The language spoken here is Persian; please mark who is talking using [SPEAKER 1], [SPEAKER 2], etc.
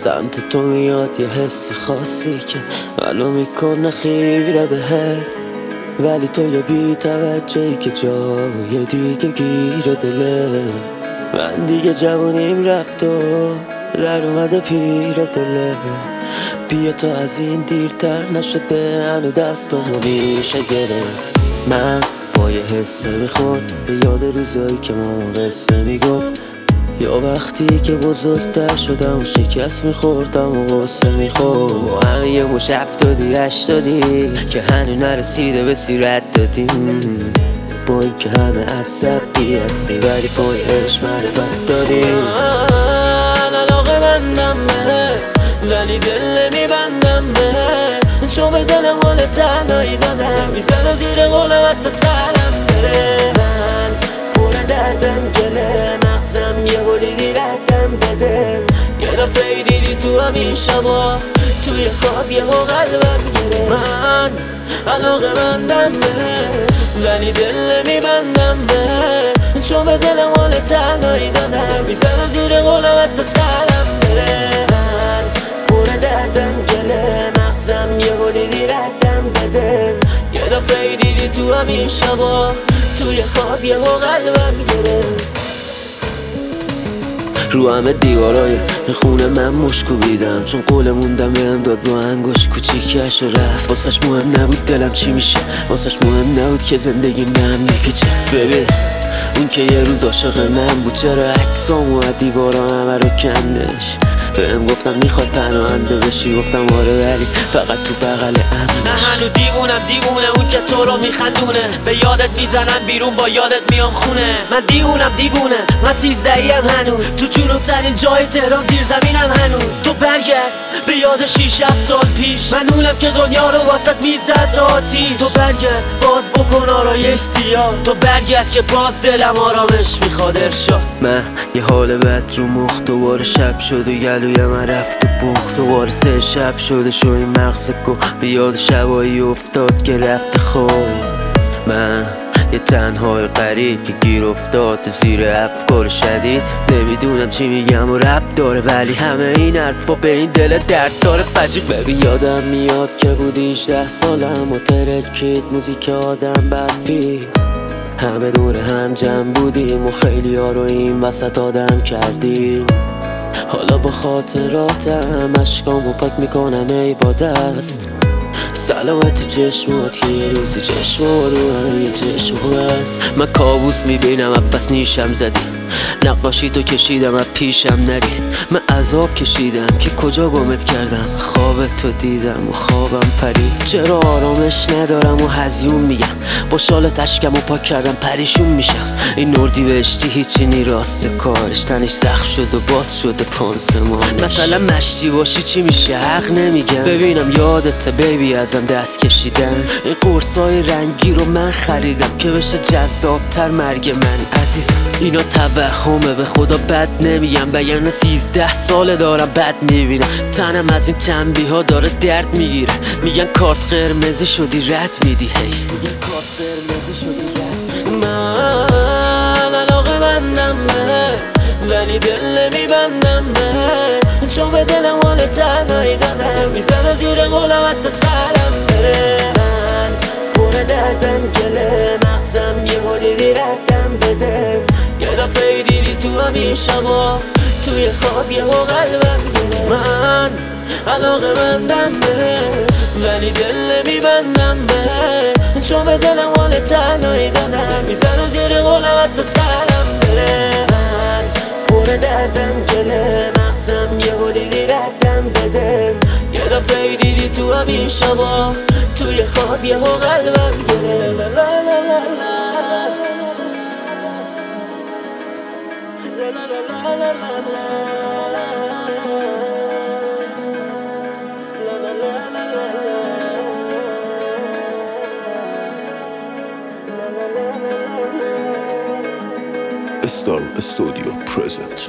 [SPEAKER 1] سمت تو میاد یه حس خاصی که منو میکنه خیره بهت، ولی تو یه بی توجهی که جای دیگه گیره دله. من دیگه جوونیم رفت و در اومده پیر دله. بیا تو از این دیرتر نشده، هنو دستامو میشه گرفت. من با یه حسه میخورد به یاد روزایی که ما قصه میگفت، یا وقتی که بزرگتر شدم و شکست میخوردم و غصه میخورد. و همه یه مش 70-80 که هنو نرسیده به سیرت دادیم، با این که همه عصبی هستی ولی پای عشق معرفت داریم. من علاقه بندم به، ولی دل نمیبندم به، چون به دلم حال تنهایی دادم، میزنم زیر قولم حتی سرم بره. من پر دردم گله، مغزم یه بولی دیرتم بده. یه دفعه دیدی تو همین شبا، توی خواب یه قلبم گره. من علاقه بندم به، ولی دل نمیبندم به، چون به دلم حال تنهایی دادم، میزنم زیر قولم حتی سرم بره. من پر دردم گله، مغزم یه بولی دیرتم بده. یه دفعه دیدی تو همین شبا، توی خواب یه قلبم گره. رو همه دیوارای خونه من مشکو بیدم، چون قول موندم بهم داد با انگوش کوچیکش رفت. واسش مهم نبود دلم چی میشه، واسش مهم نبود که زندگیم به هم میپیچه. ببین اون که یه روز عاشق من بود، چرا عکسامو از دیوارا همه رو کندش. بهم گفتم میخواد پناهنده بشی، گفتم آره ولی فقط تو بغل امنش.
[SPEAKER 2] من هنو دیوونه اون که تو رو میخندونه، به یادت میزنم بیرون با یادت میام خونه. من دیوونه من 13ام هنوز، تو جنوبترین جای تهران زیر زمینم هنوز. تو برگرد به یاد 6-7 سال پیش، من اونم که دنیا رو واسط میزد آتی. تو برگرد باز بکن آرایش سیاه، تو برگرد که باز دلم آرامش میخواد ارشاد.
[SPEAKER 1] من یه حال بد رو مخ، دوباره شب شد و گلوی من رفت و بخت. دوباره 3 شب شده شوی مغز گو، به یاد شبایی افتاد که رفت خواب. من یه تنهای غریب که گیر افتاد تو زیر افکار شدید، نمیدونم چی میگم و رب داره، ولی همه این حرفا به این دل درد داره فجیق. ببین یادم میاد که بود 18 سالم و ترکید موزیک آدم برفی، همه دور هم جمع بودیم و خیلی ها رو این وسط آدم کردیم. حالا با خاطراتم اشکامو پاک میکنم ای با دست، سلامت چشمات که یه روزی چشما رو هم یه چشم هست. من کابوس میبینم پس نیشم زدی، نقاشی تو کشیدم از پیشم نری. من عذاب کشیدم که کجا گمت کردم، خواب تو دیدم و خوابم پرید. چرا آرامش ندارم و هزیون میگم، با شال تشکم و پاک کردم پریشون میشم. این نردی بهشتی هیچی نی راست کارش، تنش زخم شد و باز شده پانسمانش. مثلا مشتی باشی چی میشه حق نمیگم، ببینم یادت بیبی ازم دست کشیدن. این قرصای رنگی رو من خریدم که بشه جذابتر مرگ من عزیزم. اینا توهمه به خدا بد نمیگم، بگرنه 13 ساله دارم بد میبینم. تنم از این تنبیه ها داره درد میگیره، میگن کارت قرمزی شدی رد میدی. من علاقه بندم به، ولی دل نمیبندم به، چون به دلم حال تنهایی دادم، میزنم زیر قولم حتی سرم بره. من پر دردم گله، مغزم یه حالی دیرتم بده. یه دفعه دیدی تو همین شبا، توی خواب یه قلبم گره. من علاقه بندم به، ولی دل نمیبندم به، چون به دلم حال تنهایی دادم، میزنم زیر قولم حتی سرم بره. من پر دردم گله، مغزم یه حالی دیرتم بده. یه دفعه دیدی تو همین شبا، توی خواب یه قلبم گره.
[SPEAKER 3] Star Studio present.